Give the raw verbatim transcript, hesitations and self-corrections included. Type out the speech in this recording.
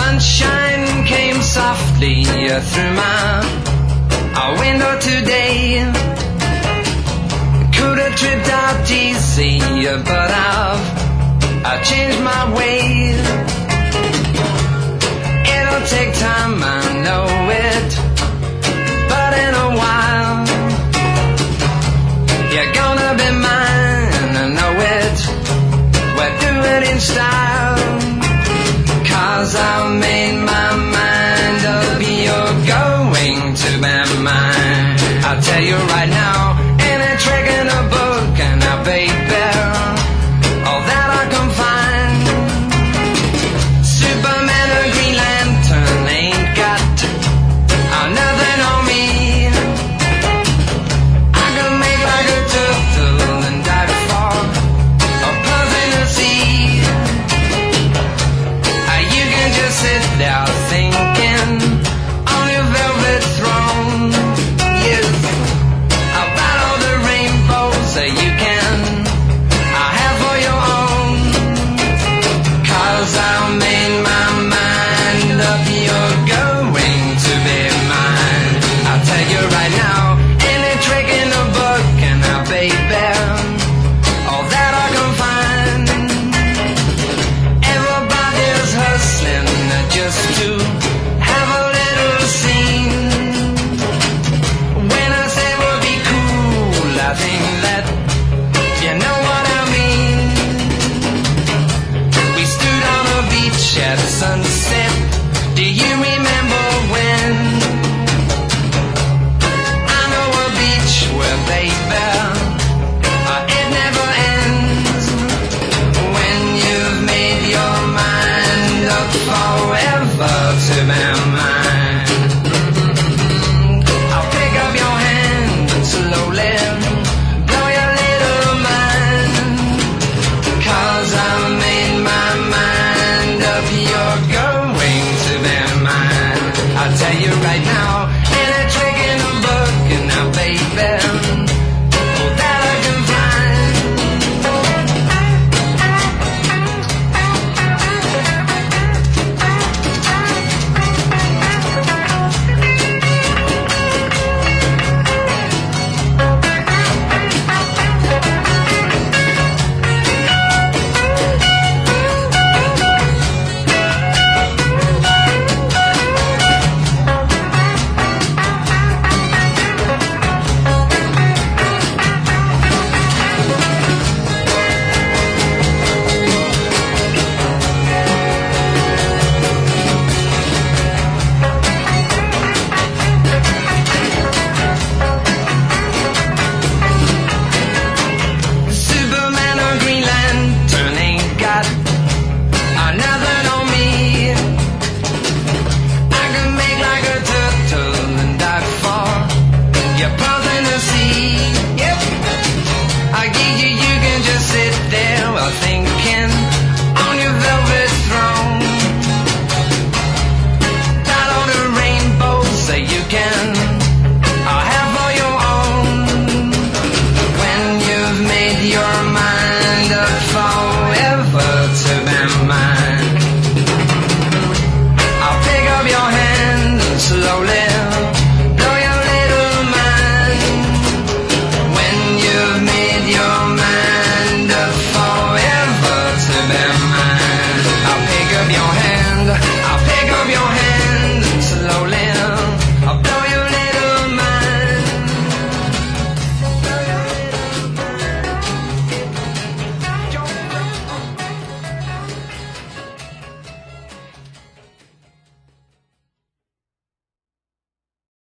sunshine came softly through my window today. Could have tripped out easy, but I've I changed my ways. It'll take time, I know it, but in a while you're gonna be mine, I know it. We'll do it in style, 'cause I've made my mind up, you're going to be mine. I'll tell you right now, any trick in a book, and now baby, all that I can find. Superman or Green Lantern ain't got uh, nothing on me. I can make like a turtle and dive for a puss in the sea. Uh, you can just sit there thinking on your velvet throne. Yes, about all the rainbows that you can I have for your own. 'Cause I made my mind up, you're going to be mine. I'll tell you right now, any trick in the book, and now baby, all that I can find. Everybody's hustling just to have a little scene. When I say we'll be cool, I think that you know what I mean. We stood on a beach at sunset, do you remember when? I know a beach where baby, uh, it never ends. When you've made your mind up forever to be mine, I'll pick up your hand and slowly blow your little mind. 'Cause I made my mind up, you're going to be mine. I'll tell you right now,